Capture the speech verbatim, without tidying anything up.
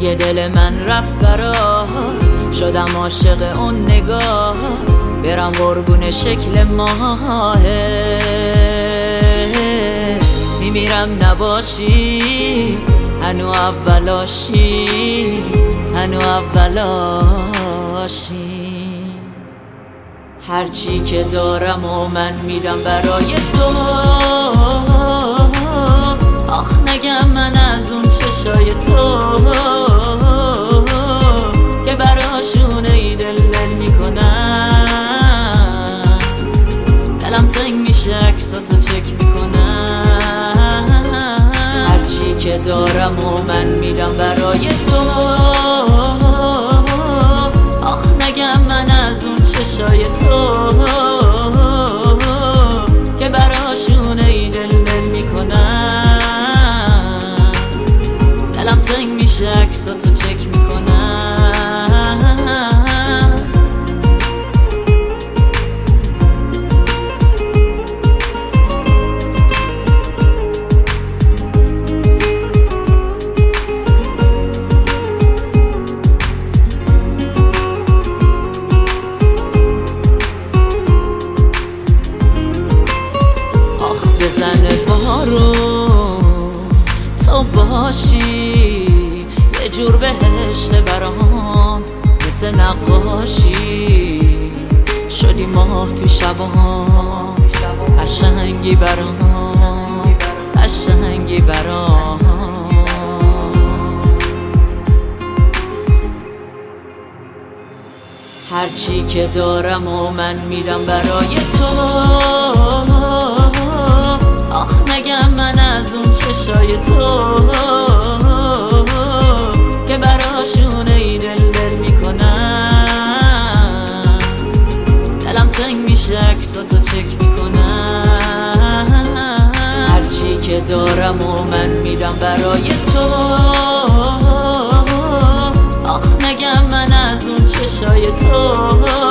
دیگه دل من رفت برا، شدم عاشق اون نگاه، برم قربون شکل ماهه. میمیرم نباشی، هنو اولاشی، هنو اولاشی. هرچی که دارم و من میدم برای تو. آخ نگم من از اون چشای تو که براشون ای دل دل میکنم. دلم تنگ میشه عکساتو چک میکنم. هرچی که دارم و من میدم برای تو. آخ نگم من از اون چشای تو که براشون ای دل دل میکنم. دلم تنگ میشه عکساتو چک میکنم. بزن بارون تو باشی، یه جور بهشت برام مثل نقاشی. شدی ماه تو شبام، قشنگی برام، قشنگی برام. هرچی که دارم و من میدم برای تو. آخ نگم من از اون چشای تو که براشون ای دل دل میکنم. دلم تنگ میشه عکساتو چک میکنم. هرچی که دارم و من میدم برای تو. آخ نگم من از اون چشای تو